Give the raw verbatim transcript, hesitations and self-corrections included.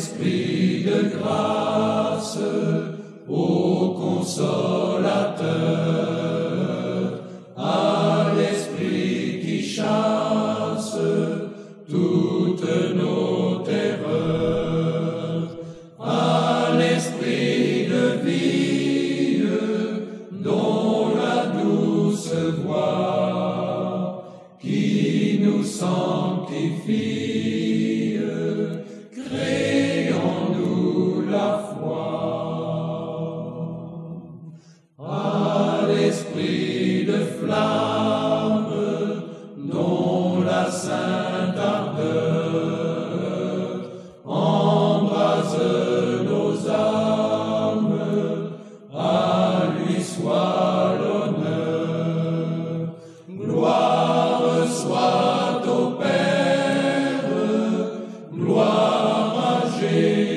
l'Esprit de grâce, ô Consolateur, à l'Esprit qui chasse toutes nos terreurs, à l'Esprit de vie dont la douce voix qui nous sanctifie, crée en nous la foi. À l'Esprit de flamme dont la sainte ardeur embrase nos âmes, à lui soit l'honneur. Gloire soit au Père, gloire à Jésus,